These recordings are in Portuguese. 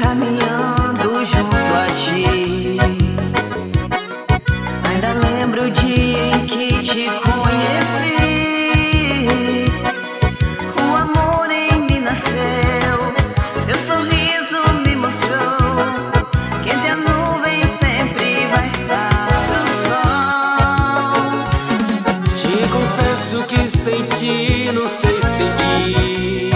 caminhando junto a ti. Ainda lembro o dia em que te conheci. O amor em mim nasceu, teu sorriso me mostrou que entre a nuvem sempre vai estar o sol. Te confesso que sem ti não sei seguir.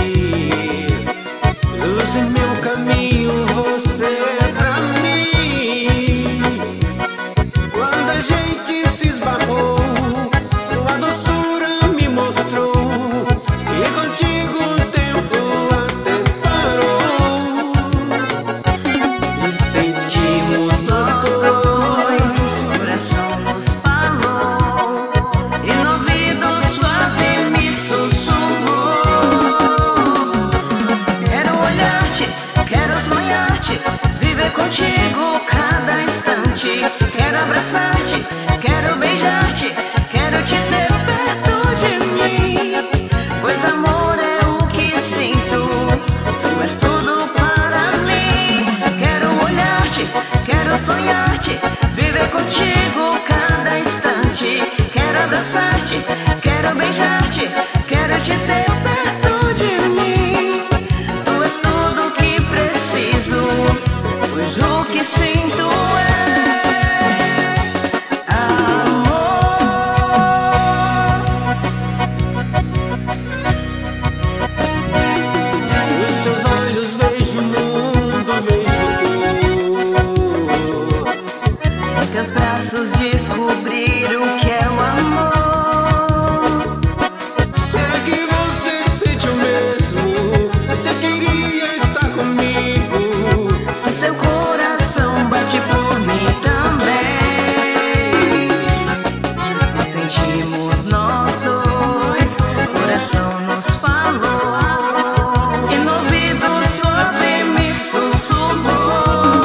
Luz em meu caminho, você é pra mim. Quando a gente se esbarrou, tua doçura me mostrou, e contigo o tempo até parou. E sentimos nós dois, o coração nos falou, e no ouvido suave me sussurrou. Quero olhar-te, quero sonhar-te, viver contigo cada instante. Quero abraçar-te, quero beijar-te, quero te ter perto de mim. Pois amor é o que sinto, tu és tudo para mim. Quero olhar-te, quero sonhar-te, viver contigo cada instante. Quero abraçar-te, quero beijar-te, quero te ter perto de mim. Tu és tudo que preciso, pois o que sinto é nos teus olhos vejo o mundo, vejo cor. em teus braços descobrir o que é o amor. Será que você sente o mesmo? Você queria estar comigo? Se seu coração bate por mim também. Nos sentimos nós dois, o coração nos falou, e no ouvido suave me sussurrou.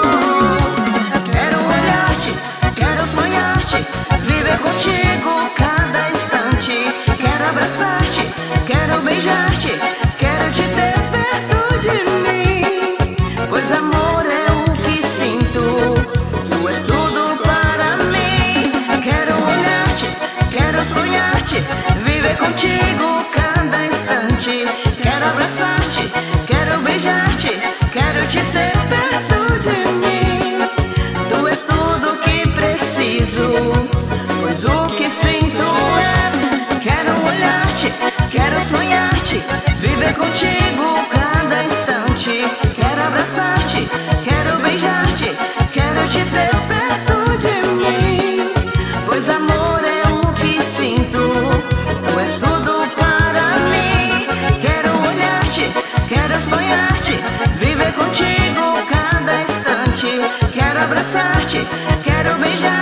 Quero olhar-te, quero sonhar-te, viver contigo cada instante. Quero abraçar-te, quero beijar-te, quero te ter perto de mim. Pois amor é o que sinto, tu és tudo para mim. Quero olhar-te, quero sonhar-te, viver contigo cada instante. Quero abraçar-te, quero beijar-te, quero te ter perto de mim. Tu és tudo que preciso, pois o que sinto é. Quero olhar-te, quero sonhar-te, viver contigo cada instante. Quero abraçar-te, quero beijar-te, quero te ter perto de mim. Pois amor é o que sinto, tu és tudo para mim. Quero olhar-te, quero sonhar-te, viver contigo cada instante. Quero abraçar-te, quero beijar-te,